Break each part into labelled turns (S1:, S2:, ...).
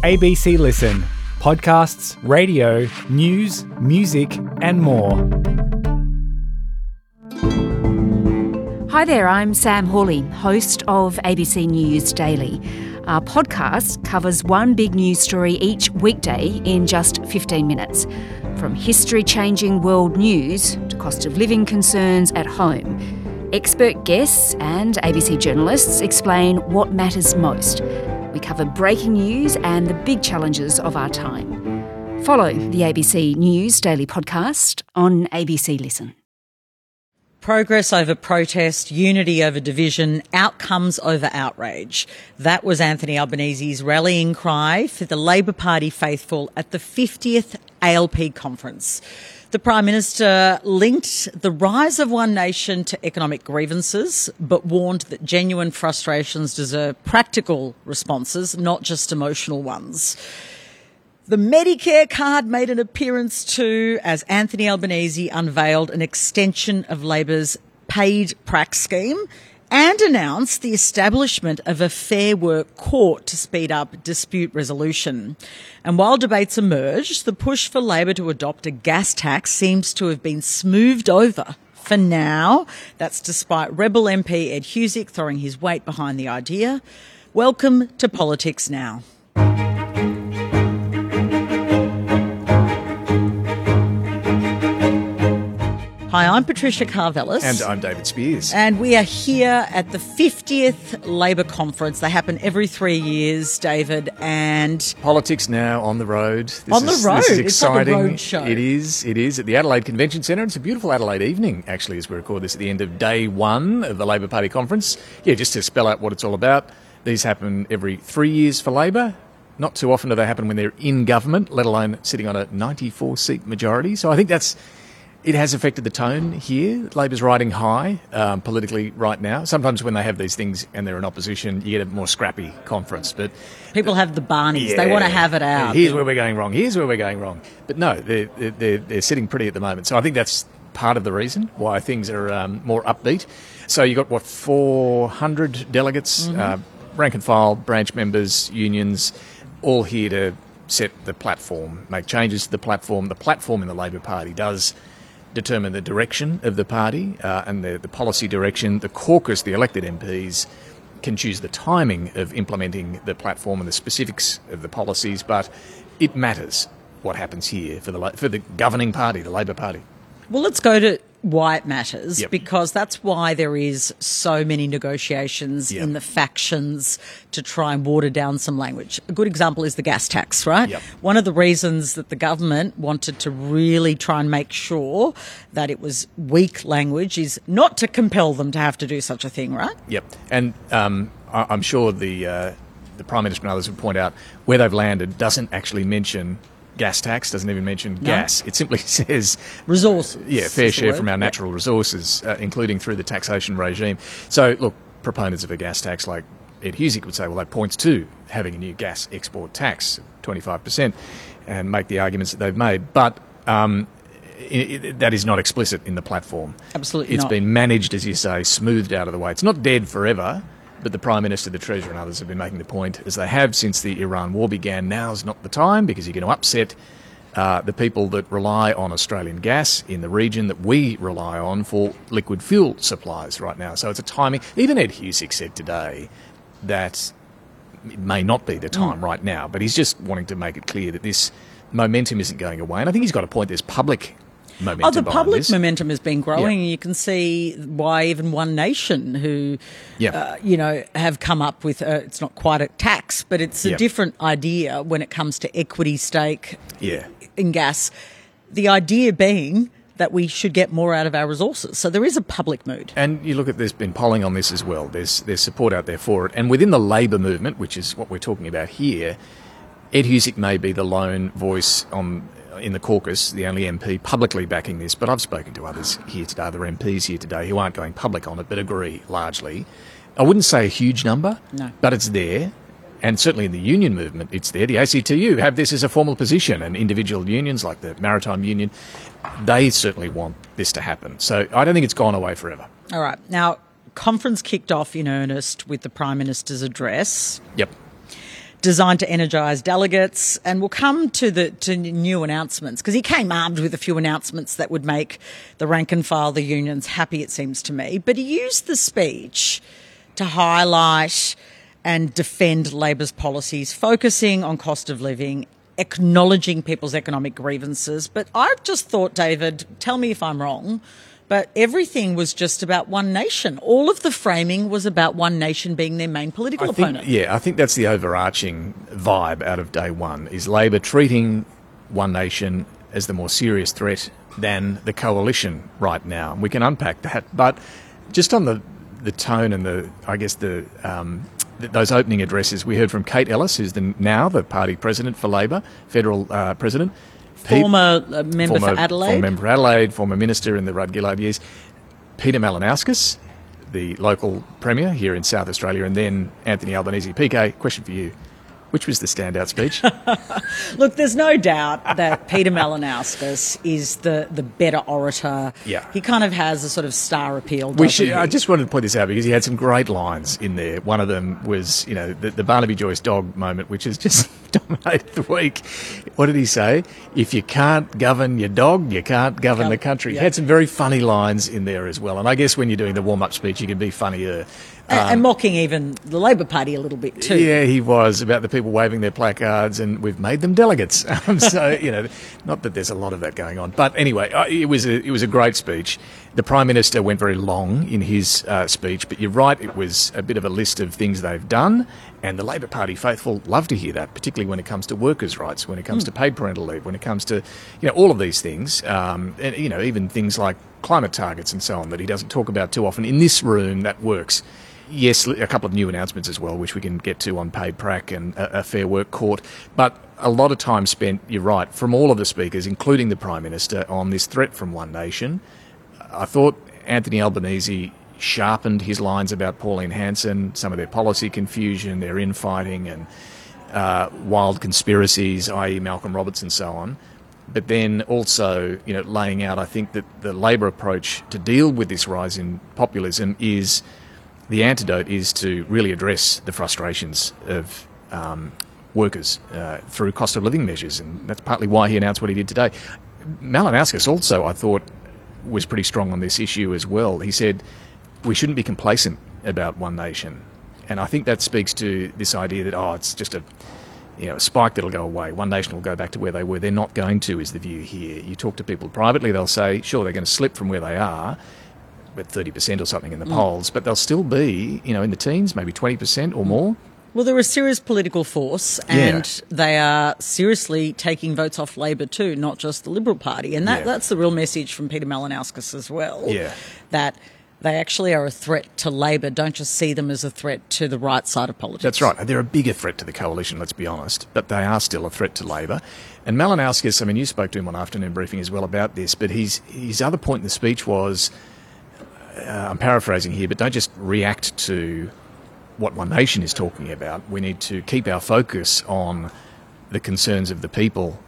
S1: ABC Listen. Podcasts, radio, news, music and more.
S2: Hi there, I'm Sam Hawley, host of ABC News Daily. Our podcast covers one big news story each weekday in just 15 minutes. From history-changing world news to cost of living concerns at home. Expert guests and ABC journalists explain what matters most. We cover breaking news and the big challenges of our time. Follow the ABC News Daily podcast on ABC Listen.
S3: Progress over protest, unity over division, outcomes over outrage. That was Anthony Albanese's rallying cry for the Labor Party faithful at the 50th ALP conference. The Prime Minister linked the rise of One Nation to economic grievances, but warned that genuine frustrations deserve practical responses, not just emotional ones. The Medicare card made an appearance too, as Anthony Albanese unveiled an extension of Labor's paid prac scheme and announced the establishment of a Fair Work Court to speed up dispute resolution. And while debates emerged, the push for Labor to adopt a gas tax seems to have been smoothed over for now. That's despite Rebel MP Ed Husic throwing his weight behind the idea. Welcome to Politics Now. Hi, I'm Patricia Karvelis.
S4: And I'm David Spears.
S3: And we are here at the 50th Labor Conference. They happen every 3 years, David, and...
S4: Politics Now on the road.
S3: This is
S4: exciting.
S3: It's like a road show.
S4: It is at the Adelaide Convention Centre. It's a beautiful Adelaide evening, actually, as we record this at the end of day one of the Labor Party conference. Yeah, just to spell out what it's all about. These happen every 3 years for Labor. Not too often do they happen when they're in government, let alone sitting on a 94-seat majority. So I think it has affected the tone here. Labor's riding high politically right now. Sometimes when they have these things and they're in opposition, you get a more scrappy conference. But
S3: people have the Barneys. Yeah, they want to have it out.
S4: Here's where we're going wrong. Here's where we're going wrong. But no, they're sitting pretty at the moment. So I think that's part of the reason why things are more upbeat. So you got, 400 delegates, rank and file, branch members, unions, all here to set the platform, make changes to the platform. The platform in the Labor Party does determine the direction of the party and the policy direction. The caucus, the elected MPs, can choose the timing of implementing the platform and the specifics of the policies, but it matters what happens here for the governing party, the Labor Party.
S3: Well, let's go to why it matters, because that's why there is so many negotiations in the factions to try and water down some language. A good example is the gas tax, right? One of the reasons that the government wanted to really try and make sure that it was weak language is not to compel them to have to do such a thing, right?
S4: Yep. And I'm sure the Prime Minister and others would point out where they've landed doesn't actually mention gas tax, doesn't even mention gas. It simply says
S3: resources.
S4: Yeah, fair share from our natural resources, including through the taxation regime. So, look, proponents of a gas tax like Ed Husic would say, well, that points to having a new gas export tax, 25%, and make the arguments that they've made. But that is not explicit in the platform.
S3: Absolutely
S4: not.
S3: It's
S4: been managed, as you say, smoothed out of the way. It's not dead forever. But the Prime Minister, the Treasurer and others have been making the point, as they have since the Iran war began, now's not the time because you're going to upset the people that rely on Australian gas in the region that we rely on for liquid fuel supplies right now. So it's a timing. Even Ed Husic said today that it may not be the time right now, but he's just wanting to make it clear that this momentum isn't going away. And I think he's got a point. There's public momentum.
S3: The public momentum has been growing, and you can see why even One Nation, who, have come up with, it's not quite a tax, but it's a different idea when it comes to equity stake in gas. The idea being that we should get more out of our resources. So there is a public mood.
S4: And you look at, there's been polling on this as well. There's support out there for it. And within the Labor movement, which is what we're talking about here, Ed Husic may be the lone voice in the caucus, the only MP publicly backing this, but I've spoken to others here today, other MPs here today, who aren't going public on it, but agree largely. I wouldn't say a huge number, but it's there. And certainly in the union movement, it's there. The ACTU have this as a formal position, and individual unions like the Maritime Union, they certainly want this to happen. So I don't think it's gone away forever.
S3: All right. Now, conference kicked off in earnest with the Prime Minister's address.
S4: Yep.
S3: designed to energise delegates, and we'll come to new announcements, because he came armed with a few announcements that would make the rank and file, the unions, happy, it seems to me. But he used the speech to highlight and defend Labor's policies, focusing on cost of living, acknowledging people's economic grievances. But I just thought, David, tell me if I'm wrong, but everything was just about one nation. All of the framing was about one nation being their main political opponent.
S4: I think that's the overarching vibe out of day one, is Labor treating one nation as the more serious threat than the coalition right now. And we can unpack that. But just on the tone and those opening addresses, we heard from Kate Ellis, who's now the party president for Labor, federal president.
S3: Former member for Adelaide.
S4: Former member for Adelaide, former minister in the Rudd-Gillard years. Peter Malinauskas, the local premier here in South Australia, and then Anthony Albanese. PK, question for you. Which was the standout speech?
S3: Look, there's no doubt that Peter Malinauskas is the better orator.
S4: Yeah.
S3: He kind of has a sort of star appeal, doesn't he?
S4: I just wanted to point this out because he had some great lines in there. One of them was, the Barnaby Joyce dog moment, which has just dominated the week. What did he say? If you can't govern your dog, you can't govern the country.
S3: Yeah.
S4: He had some very funny lines in there as well. And I guess when you're doing the warm-up speech, you can be funnier.
S3: And mocking even the Labor Party a little bit too.
S4: Yeah, he was, about the people waving their placards, and we've made them delegates. So, not that there's a lot of that going on. But anyway, it was a great speech. The Prime Minister went very long in his speech, but you're right, it was a bit of a list of things they've done, and the Labor Party faithful love to hear that, particularly when it comes to workers' rights, when it comes to paid parental leave, when it comes to, all of these things, and, even things like climate targets and so on that he doesn't talk about too often. In this room, that works. Yes, a couple of new announcements as well, which we can get to on paid prac and a Fair Work Court. But a lot of time spent, you're right, from all of the speakers, including the Prime Minister, on this threat from one nation. I thought Anthony Albanese sharpened his lines about Pauline Hanson, some of their policy confusion, their infighting and wild conspiracies, i.e. Malcolm Roberts and so on. But then also, laying out, I think, that the Labor approach to deal with this rise in populism is... The antidote is to really address the frustrations of workers through cost of living measures, and that's partly why he announced what he did today. Malinauskas also, I thought, was pretty strong on this issue as well. He said we shouldn't be complacent about one nation, and I think that speaks to this idea that, it's just a spike that'll go away. One nation will go back to where they were. They're not going to, is the view here. You talk to people privately, they'll say, sure, they're going to slip from where they are, with 30% or something in the polls, but they'll still be, in the teens, maybe 20% or more.
S3: Well, they're a serious political force, and they are seriously taking votes off Labor too, not just the Liberal Party. And that's the real message from Peter Malinauskas as well, that they actually are a threat to Labor. Don't just see them as a threat to the right side of politics.
S4: That's right. They're a bigger threat to the coalition, let's be honest, but they are still a threat to Labor. And Malinauskas, you spoke to him on afternoon briefing as well about this, but his other point in the speech was... I'm paraphrasing here, but don't just react to what One Nation is talking about. We need to keep our focus on the concerns of the people,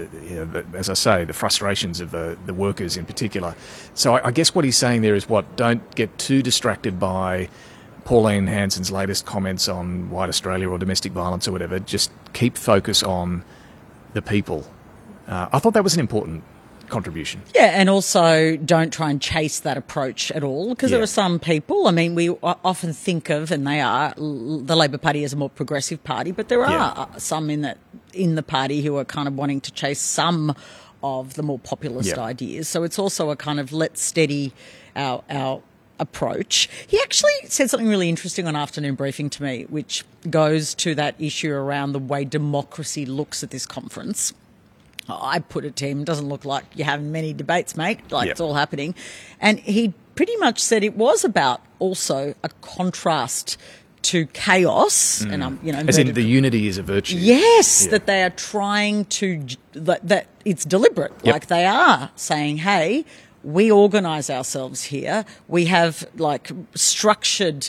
S4: as I say, the frustrations of the workers in particular. So I guess what he's saying there is don't get too distracted by Pauline Hanson's latest comments on white Australia or domestic violence or whatever. Just keep focus on the people. I thought that was an important contribution.
S3: Yeah, and also don't try and chase that approach at all, because there are some people, we often think of, and they are, the Labor Party as a more progressive party, but there are some in the party who are kind of wanting to chase some of the more populist ideas. So it's also a kind of let's steady our approach. He actually said something really interesting on afternoon briefing to me, which goes to that issue around the way democracy looks at this conference. I put it to him, doesn't look like you're having many debates, mate, it's all happening. And he pretty much said it was about also a contrast to chaos. And
S4: as in the unity is a virtue.
S3: Yes, that they are trying to, that it's deliberate. Like they are saying, hey, we organise ourselves here. We have structured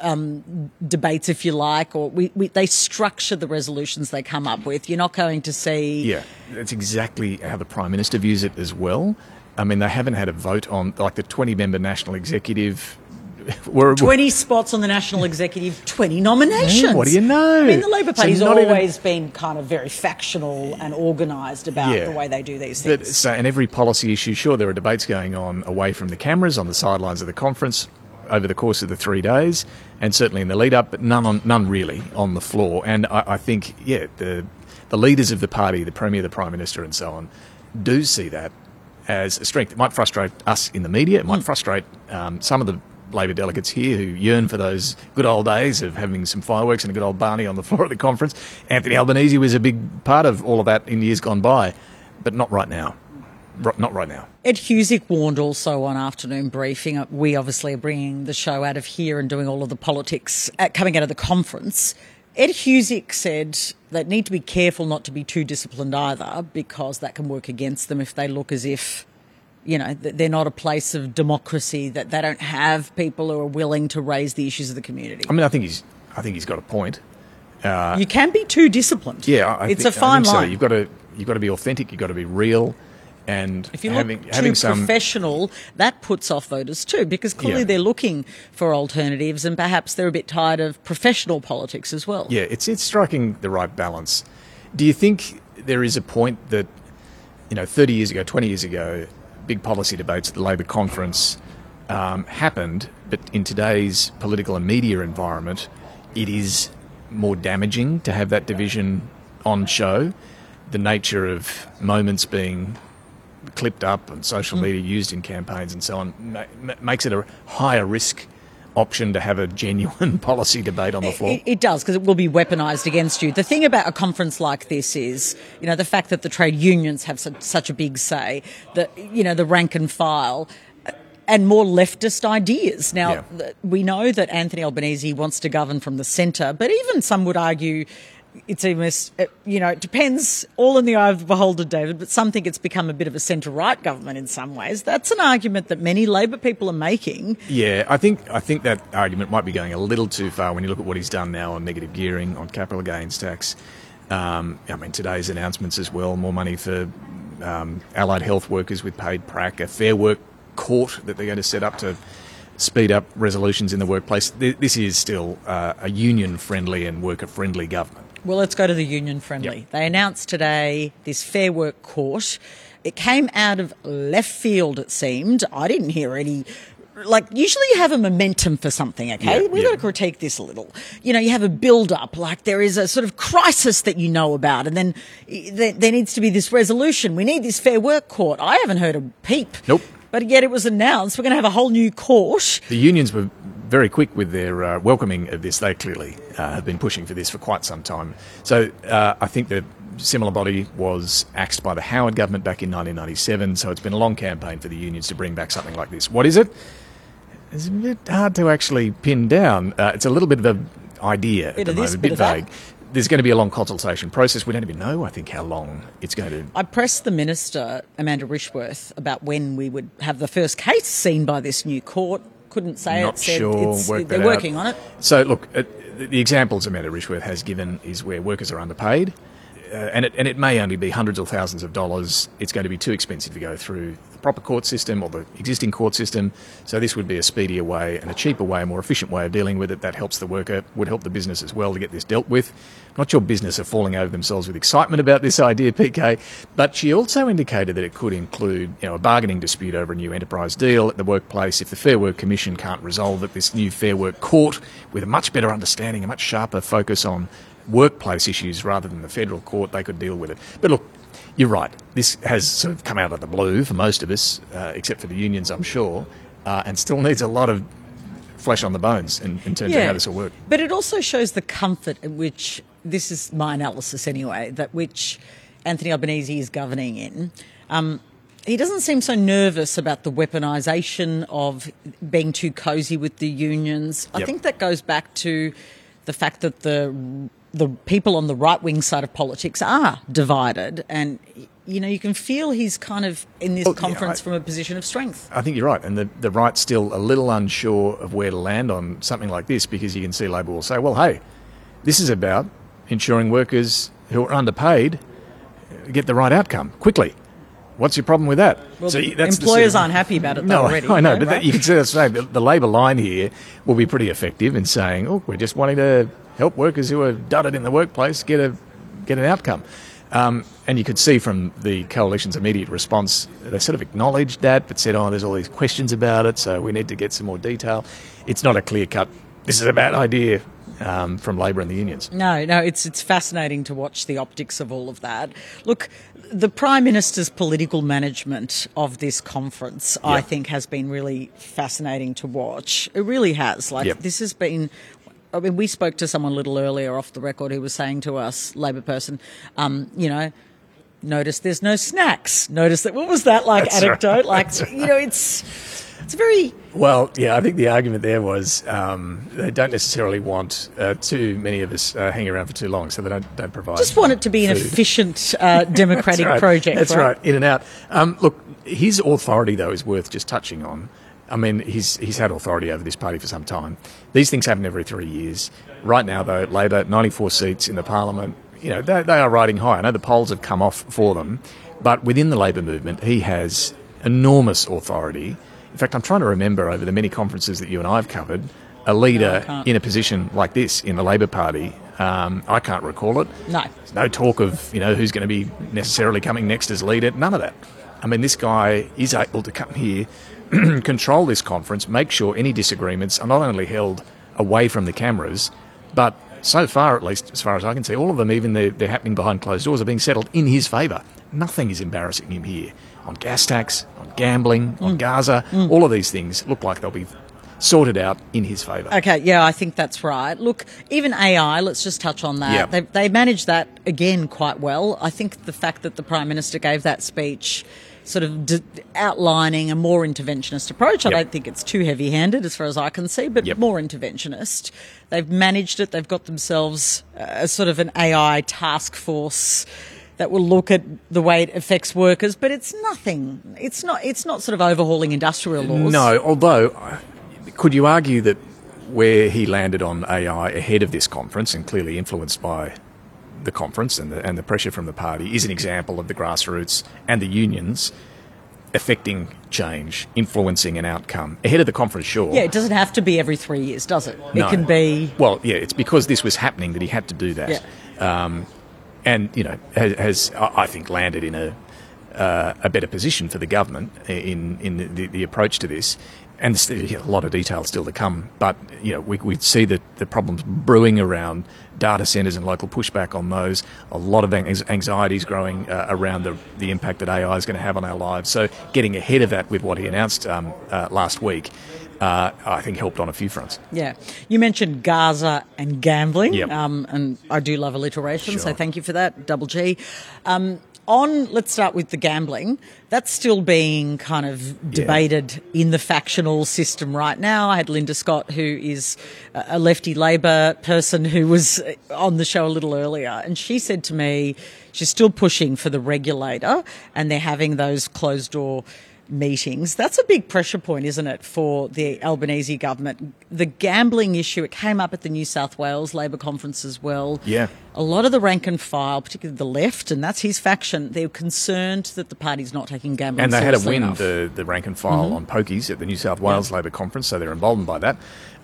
S3: debates, if you like, or they structure the resolutions they come up with. You're not going to see...
S4: Yeah, that's exactly how the Prime Minister views it as well. They haven't had a vote on, the 20-member National Executive we're
S3: 20 spots on the National Executive, 20 nominations.
S4: What do you know?
S3: I mean, the Labor
S4: So
S3: Party's
S4: not even-
S3: always been kind of very factional and organised about the way they do these things.
S4: And every policy issue, sure, there are debates going on away from the cameras on the sidelines of the conference over the course of the 3 days, and certainly in the lead up, but none really on the floor. And I think, the leaders of the party, the Premier, the Prime Minister, and so on, do see that as a strength. It might frustrate us in the media. It might frustrate some of the Labor delegates here who yearn for those good old days of having some fireworks and a good old Barney on the floor of the conference. Anthony Albanese was a big part of all of that in years gone by, but not right now. Not right now.
S3: Ed Husick warned also on Afternoon Briefing, we obviously are bringing the show out of here and doing all of the politics coming out of the conference. Ed Husick said they need to be careful not to be too disciplined either, because that can work against them if they look as if, they're not a place of democracy, that they don't have people who are willing to raise the issues of the community.
S4: I mean, I think he's got a point.
S3: You can be too disciplined.
S4: Yeah,
S3: it's a fine line.
S4: So. You've got to be authentic. You've got to be real. And
S3: if you look too professional, that puts off voters too, because clearly they're looking for alternatives, and perhaps they're a bit tired of professional politics as well.
S4: Yeah, it's striking the right balance. Do you think there is a point that, 30 years ago, 20 years ago, big policy debates at the Labor conference happened, but in today's political and media environment, it is more damaging to have that division on show? The nature of moments being clipped up and social media used in campaigns and so on makes it a higher risk option to have a genuine policy debate on the floor.
S3: It does, because it will be weaponised against you. The thing about a conference like this is, the fact that the trade unions have such a big say, that, the rank and file, and more leftist ideas. Now, we know that Anthony Albanese wants to govern from the centre, but even some would argue it's almost, it depends, all in the eye of the beholder, David, but some think it's become a bit of a centre-right government in some ways. That's an argument that many Labor people are making.
S4: Yeah, I think that argument might be going a little too far when you look at what he's done now on negative gearing, on capital gains tax. Today's announcements as well, more money for allied health workers with paid prac, a Fair Work court that they're going to set up to speed up resolutions in the workplace. This is still a union-friendly and worker-friendly government.
S3: Well, let's go to the union-friendly. Yep. They announced today this Fair Work court. It came out of left field, it seemed. I didn't hear any... usually you have a momentum for something, okay? We've got to critique this a little. You have a build-up, there is a sort of crisis that you know about, and then there needs to be this resolution. We need this Fair Work court. I haven't heard a peep.
S4: Nope.
S3: But yet it was announced we're going to have a whole new court.
S4: The unions were very quick with their welcoming of this. They clearly have been pushing for this for quite some time. So I think the similar body was axed by the Howard government back in 1997, so it's been a long campaign for the unions to bring back something like this. What is it? It's a bit hard to actually pin down. It's a little bit of an idea at the moment, a bit vague. There's going to be a long consultation process. We don't even know, I think, how long it's going to...
S3: I pressed the Minister, Amanda Rishworth, about when we would have the first case seen by this new court. Couldn't say
S4: Not
S3: it. Said
S4: sure.
S3: they're working on it.
S4: So, look, the examples Amanda Rishworth has given is where workers are underpaid, and it may only be hundreds or thousands of dollars. It's going to be too expensive to go through the proper court system or the existing court system. So this would be a speedier way and a cheaper way, a more efficient way of dealing with it. That helps the worker, would help the business as well to get this dealt with. Not sure business are falling over themselves with excitement about this idea, PK, but she also indicated that it could include a bargaining dispute over a new enterprise deal at the workplace if the Fair Work Commission can't resolve it. This new Fair Work Court, with a much better understanding, a much sharper focus on workplace issues rather than the federal court, they could deal with it. But look, you're right. This has sort of come out of the blue for most of us, except for the unions, I'm sure, and still needs a lot of flesh on the bones in terms of how this will work.
S3: But it also shows the comfort in which, this is my analysis anyway, that which Anthony Albanese is governing in. He doesn't seem so nervous about the weaponisation of being too cosy with the unions. I think that goes back to the fact that the people on the right-wing side of politics are divided, and you can feel he's kind of in this conference from a position of strength.
S4: I think you're right, and the right's still a little unsure of where to land on something like this, because you can see Labor will say, well, hey, this is about ensuring workers who are underpaid get the right outcome quickly. what's your problem with that?
S3: Well,
S4: So
S3: employers aren't happy about it though already.
S4: I know,
S3: you
S4: but
S3: right?
S4: you can see the Labor line here will be pretty effective in saying, "Oh, we're just wanting to help workers who are dudded in the workplace get an outcome." And you could see from the Coalition's immediate response, they sort of acknowledged that, but said, "Oh, there's all these questions about it, so we need to get some more detail." It's not a clear-cut, "This is a bad idea," from Labor and the unions.
S3: No, it's fascinating to watch the optics of all of that. Look, the Prime Minister's political management of this conference, I think, has been really fascinating to watch. It really has. This has been... I mean, we spoke to someone a little earlier off the record who was saying to us, Labor person, notice there's no snacks. Notice that, what was that
S4: That's
S3: anecdote?
S4: right.
S3: It's very...
S4: Well, yeah, I think the argument there was they don't necessarily want too many of us hanging around for too long, so they don't provide.
S3: Just want it to be an
S4: food.
S3: efficient democratic
S4: That's right.
S3: project.
S4: That's right, in and out. Look, his authority, though, is worth just touching on. I mean, he's had authority over this party for some time. These things happen every 3 years. Right now, though, Labor, 94 seats in the parliament, they are riding high. I know the polls have come off for them, but within the Labor movement, he has enormous authority. In fact, I'm trying to remember over the many conferences that you and I have covered, a leader in a position like this in the Labor Party. I can't recall it.
S3: No.
S4: There's no talk of, who's going to be necessarily coming next as leader. None of that. I mean, this guy is able to come here, control this conference, make sure any disagreements are not only held away from the cameras, but so far, at least as far as I can see, all of them, even they're happening behind closed doors, are being settled in his favour. Nothing is embarrassing him here. On gas tax, on gambling, on Gaza, all of these things look like they'll be sorted out in his favour.
S3: Okay, yeah, I think that's right. Look, even AI, let's just touch on that.
S4: Yeah.
S3: They managed that, again, quite well. I think the fact that the Prime Minister gave that speech sort of outlining a more interventionist approach, I don't think it's too heavy-handed as far as I can see, but more interventionist. They've managed it. They've got themselves a sort of an AI task force that will look at the way it affects workers, but it's nothing. It's not sort of overhauling industrial laws.
S4: No, although could you argue that where he landed on AI ahead of this conference, and clearly influenced by the conference and the pressure from the party, is an example of the grassroots and the unions affecting change, influencing an outcome ahead of the conference, sure.
S3: Yeah, it doesn't have to be every 3 years, does it?
S4: No.
S3: It can be...
S4: Well, yeah, it's because this was happening that he had to do that.
S3: Yeah.
S4: And, has I think, landed in a better position for the government in the approach to this. And there's a lot of detail still to come. But, we see the problems brewing around data centres and local pushback on those. A lot of anxieties growing around the impact that AI is going to have on our lives. So getting ahead of that with what he announced last week, I think helped on a few fronts.
S3: Yeah. You mentioned Gaza and gambling.
S4: Yep.
S3: And I do love alliteration,
S4: Sure.
S3: so thank you for that, double G. Let's start with the gambling. That's still being kind of debated in the factional system right now. I had Linda Scott, who is a lefty Labor person who was on the show a little earlier, and she said to me she's still pushing for the regulator, and they're having those closed-door meetings. That's a big pressure point, isn't it, for the Albanese government? The gambling issue, it came up at the New South Wales Labor conference as well.
S4: Yeah.
S3: A lot of the rank and file, particularly the left, and that's his faction, they're concerned that the party's not taking gambling
S4: And they had a
S3: seriously
S4: win,
S3: enough.
S4: the rank and file on pokies at the New South Wales Labor conference, so they're emboldened by that.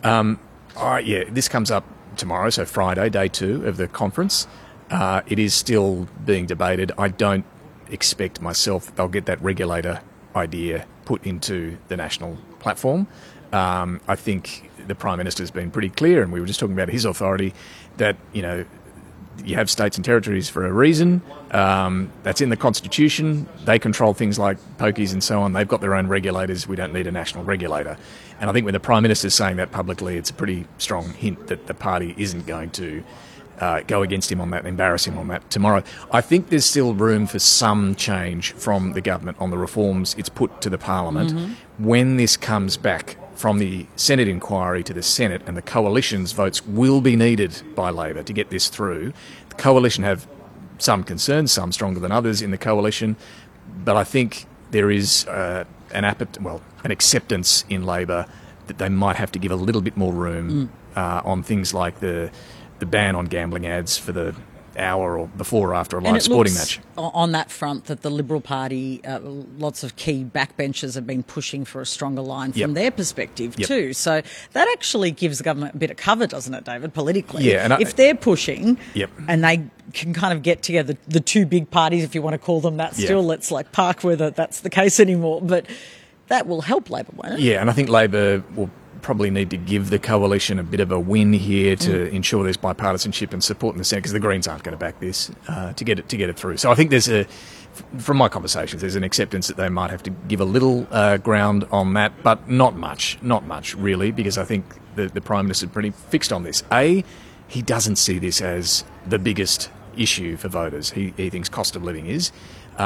S4: This comes up tomorrow, so Friday, day 2 of the conference. It is still being debated. I don't expect myself that they'll get that regulator idea put into the national platform. I think the Prime Minister's been pretty clear, and we were just talking about his authority, that, you have states and territories for a reason. That's in the Constitution. They control things like pokies and so on. They've got their own regulators. We don't need a national regulator. And I think when the Prime Minister's saying that publicly, it's a pretty strong hint that the party isn't going to go against him on that and embarrass him on that tomorrow. I think there's still room for some change from the government on the reforms it's put to the Parliament. When this comes back from the Senate inquiry to the Senate, and the Coalition's votes will be needed by Labor to get this through. The Coalition have some concerns, some stronger than others in the Coalition, but I think there is an acceptance in Labor that they might have to give a little bit more room on things like the ban on gambling ads for the hour or before or after a
S3: And
S4: live
S3: it
S4: sporting
S3: looks
S4: match.
S3: on that front that the Liberal Party, lots of key backbenchers have been pushing for a stronger line from
S4: Yep.
S3: their perspective
S4: Yep.
S3: too. So that actually gives the government a bit of cover, doesn't it, David, politically?
S4: Yeah, and
S3: if they're pushing
S4: Yep.
S3: and they can kind of get together, the two big parties, if you want to call them that
S4: Yeah.
S3: still, let's like park whether that's the case anymore. But that will help Labor, won't it?
S4: Yeah, and I think Labor will probably need to give the coalition a bit of a win here to ensure there's bipartisanship and support in the Senate, because the Greens aren't going to back this to get it through. So I think from my conversations, there's an acceptance that they might have to give a little ground on that, but not much really, because I think the Prime Minister is pretty fixed on this. He doesn't see this as the biggest issue for voters. He thinks cost of living is.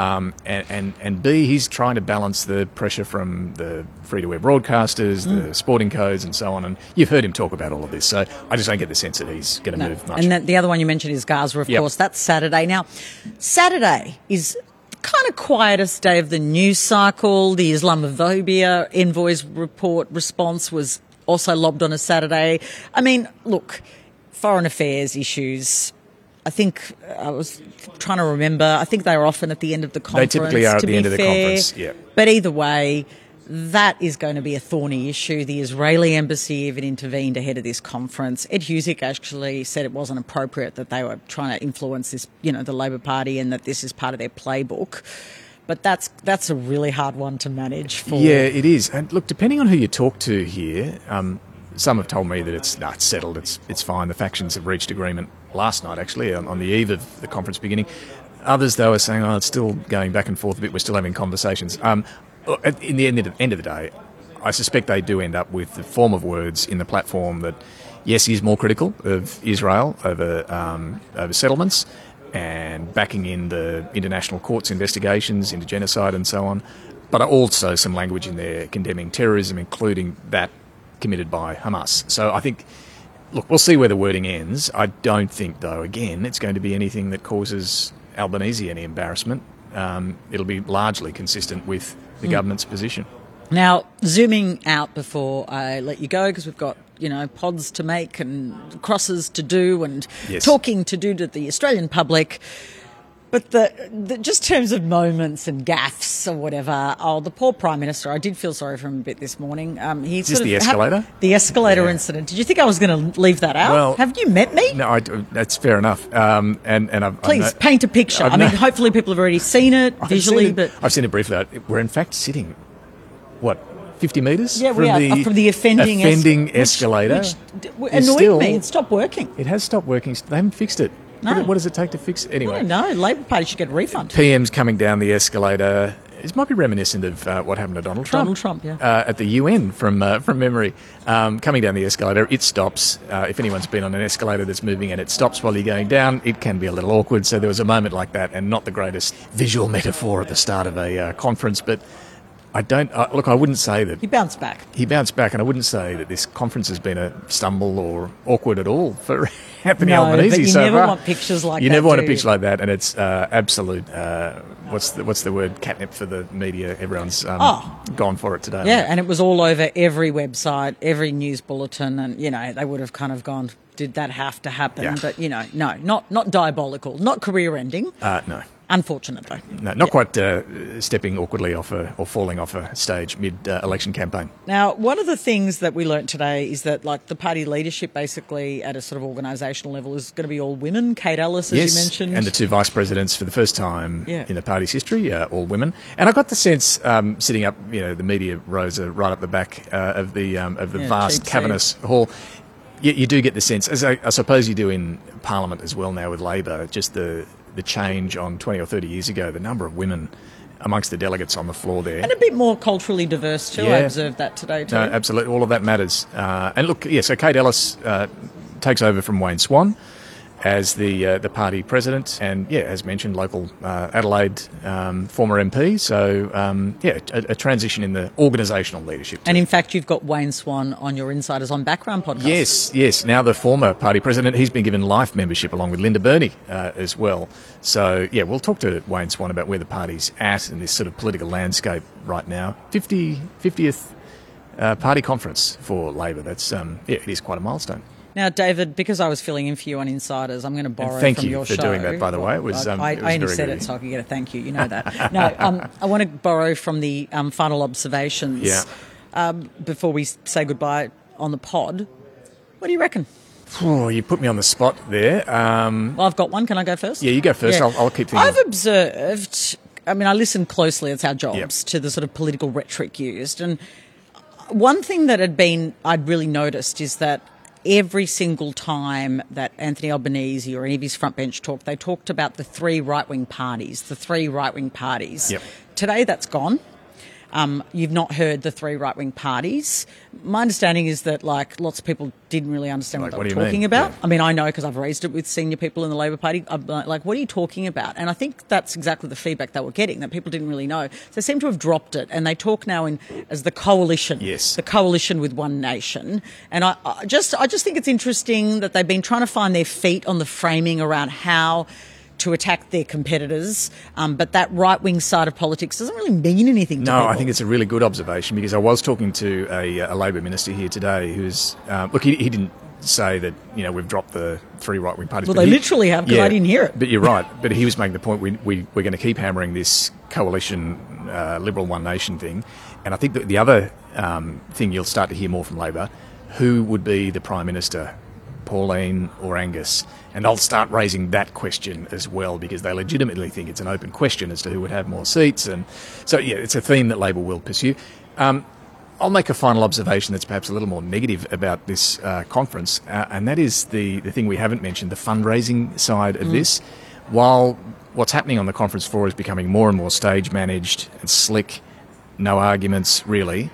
S4: And B, he's trying to balance the pressure from the free-to-air broadcasters, the sporting codes and so on. And you've heard him talk about all of this. So I just don't get the sense that he's going to move much.
S3: And the other one you mentioned is Gaza, of
S4: Yep.
S3: course. That's Saturday. Now, Saturday is kind of quietest day of the news cycle. The Islamophobia envoy's response was also lobbed on a Saturday. I mean, look, foreign affairs issues, I think I was trying to remember. I think they were often at the end of the conference.
S4: They typically are at
S3: to
S4: the
S3: be
S4: end of the
S3: fair.
S4: conference, yeah.
S3: But either way, that is going to be a thorny issue. The Israeli embassy even intervened ahead of this conference. Ed Husic actually said it wasn't appropriate that they were trying to influence this, the Labor Party, and that this is part of their playbook. But that's a really hard one to manage for.
S4: Yeah, it is. And look, depending on who you talk to here, some have told me that it's settled, it's fine. The factions have reached agreement last night, actually, on the eve of the conference beginning. Others, though, are saying, it's still going back and forth a bit. We're still having conversations. In the end of the day, I suspect they do end up with the form of words in the platform that, yes, he is more critical of Israel over settlements and backing in the international court's investigations into genocide and so on, but also some language in there condemning terrorism, including that committed by Hamas. So I think, look, we'll see where the wording ends. I don't think, though, again, it's going to be anything that causes Albanese any embarrassment. It'll be largely consistent with the government's position.
S3: Now, zooming out before I let you go, because we've got, pods to make and crosses to do and
S4: Yes.
S3: talking to do to the Australian public. But the just terms of moments and gaffes or whatever, the poor Prime Minister, I did feel sorry for him a bit this morning. He
S4: Is this the escalator?
S3: The escalator
S4: Yeah.
S3: incident. Did you think I was going to leave that out?
S4: Well,
S3: have you met me?
S4: No, that's fair enough.
S3: Please paint a picture.
S4: I've
S3: I mean,
S4: no-
S3: hopefully people have already seen it visually, but
S4: I've seen it briefly. We're in fact sitting, 50 metres
S3: yeah, we are from the offending
S4: escalator.
S3: which
S4: is
S3: annoyed
S4: still-
S3: me. It stopped working.
S4: It has stopped working. They haven't fixed it.
S3: No.
S4: What does it take to fix it? Anyway,
S3: No, Labor Party should get a refund.
S4: PM's coming down the escalator. It might be reminiscent of what happened to Donald Trump.
S3: Donald Trump, yeah.
S4: At the UN from memory. Coming down the escalator, it stops. If anyone's been on an escalator that's moving and it stops while you're going down, it can be a little awkward. So there was a moment like that, and not the greatest visual metaphor at the start of a conference, but I wouldn't say that
S3: He bounced back.
S4: he bounced back, and I wouldn't say that this conference has been a stumble or awkward at all for Anthony
S3: No,
S4: Albanese
S3: but you
S4: so
S3: never
S4: far.
S3: want pictures like
S4: You
S3: that,
S4: never want a
S3: do you?
S4: picture like that, and it's absolute. What's the word? Catnip for the media. Everyone's gone for it today.
S3: Yeah, and it was all over every website, every news bulletin, and they would have kind of gone, did that have to happen?
S4: Yeah.
S3: But no, not diabolical, not career-ending.
S4: No.
S3: Unfortunate though.
S4: No, not quite stepping awkwardly off or falling off a stage mid-election campaign.
S3: Now, one of the things that we learnt today is that, the party leadership, basically at a sort of organisational level, is going to be all women. Kate Ellis, as
S4: Yes,
S3: you mentioned,
S4: and the two vice presidents for the first time
S3: Yeah.
S4: in the party's history, all women. And I got the sense, sitting up, the media rows are right up the back of the vast
S3: cheap
S4: cavernous hall. You do get the sense, as I suppose you do in Parliament as well now with Labor, just the change on 20 or 30 years ago, the number of women amongst the delegates on the floor there.
S3: and a bit more culturally diverse too.
S4: Yeah.
S3: I observed that today too.
S4: No, absolutely. All of that matters. And look, so Kate Ellis takes over from Wayne Swan as the party president, and as mentioned, local Adelaide former MP. So a transition in the organisational leadership.
S3: And in fact, you've got Wayne Swan on your Insiders on Background podcast.
S4: Yes. Now the former party president, he's been given life membership along with Linda Burney as well. So we'll talk to Wayne Swan about where the party's at in this sort of political landscape right now. 50th party conference for Labor. That's it is quite a milestone.
S3: Now, David, because I was filling in for you on Insiders, I'm going to borrow
S4: thank
S3: from
S4: you
S3: your
S4: for
S3: show.
S4: doing that, by the way. It was,
S3: I
S4: it was
S3: only
S4: very
S3: said
S4: good.
S3: it so I could get a thank you. You know that. No, I want to borrow from the final observations before we say goodbye on the pod. What do you reckon?
S4: Oh, you put me on the spot there.
S3: Well, I've got one. Can I go first?
S4: Yeah, you go first.
S3: Yeah.
S4: I'll keep thinking.
S3: I've observed, I mean, I listen closely, it's our jobs,
S4: Yep.
S3: to the sort of political rhetoric used. And one thing that I'd really noticed is that every single time that Anthony Albanese or any of his front bench talked, they talked about the three right-wing parties.
S4: Yep.
S3: Today that's gone. You've not heard the three right-wing parties. My understanding is that, like, lots of people didn't really understand what they were talking about.
S4: Yeah.
S3: I mean, I know because I've raised it with senior people in the Labor Party. I'm like, what are you talking about? And I think that's exactly the feedback they were getting, that people didn't really know. So they seem to have dropped it, and they talk now as the coalition.
S4: Yes.
S3: The coalition with One Nation. And I just think it's interesting that they've been trying to find their feet on the framing around how to attack their competitors, but that right-wing side of politics doesn't really mean anything to
S4: No,
S3: people.
S4: I think it's a really good observation, because I was talking to a Labor minister here today who's... look, he didn't say that, we've dropped the three right-wing parties.
S3: Well,
S4: but
S3: they literally have, because I didn't hear it.
S4: But you're right. But he was making the point we're going to keep hammering this coalition, Liberal One Nation thing. And I think that the other thing you'll start to hear more from Labor, who would be the Prime Minister, Pauline or Angus? And they'll start raising that question as well, because they legitimately think it's an open question as to who would have more seats. And so, it's a theme that Labor will pursue. I'll make a final observation that's perhaps a little more negative about this conference, and that is the thing we haven't mentioned, the fundraising side of this. While what's happening on the conference floor is becoming more and more stage-managed and slick, no arguments really,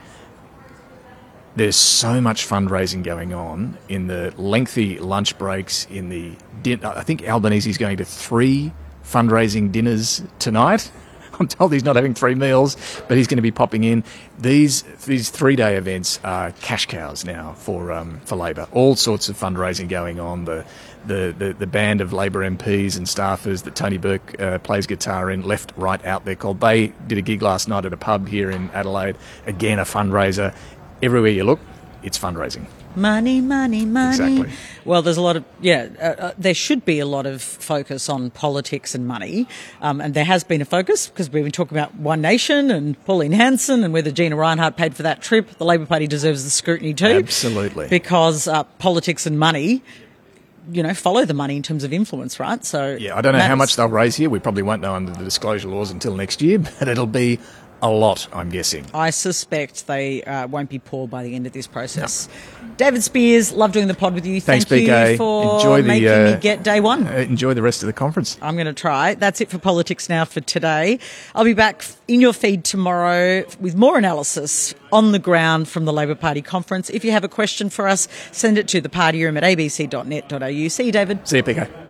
S4: there's so much fundraising going on in the lengthy lunch breaks, in the I think Albanese's going to 3 fundraising dinners tonight. I'm told he's not having 3 meals, but he's going to be popping in. These 3-day events are cash cows now for Labor. All sorts of fundraising going on. The band of Labor MPs and staffers that Tony Burke plays guitar in, left, right, out there, called Bay, did a gig last night at a pub here in Adelaide. Again, a fundraiser. Everywhere you look, it's fundraising.
S3: Money, money, money.
S4: Exactly.
S3: Well, there's a lot of, there should be a lot of focus on politics and money. And there has been a focus, because we've been talking about One Nation and Pauline Hanson and whether Gina Reinhart paid for that trip. The Labor Party deserves the scrutiny too.
S4: Absolutely.
S3: Because politics and money, follow the money in terms of influence, right? So
S4: I don't know how much they'll raise here. We probably won't know under the disclosure laws until next year, but it'll be a lot, I'm guessing.
S3: I suspect they won't be poor by the end of this process. No. David Spears, love doing the pod with you.
S4: Thanks,
S3: Thank
S4: BK.
S3: you for
S4: Enjoy
S3: making me get day one.
S4: Enjoy the rest of the conference.
S3: I'm going to try. That's it for Politics Now for today. I'll be back in your feed tomorrow with more analysis on the ground from the Labor Party conference. If you have a question for us, send it to thepartyroom@abc.net.au. See you, David.
S4: See you, PK.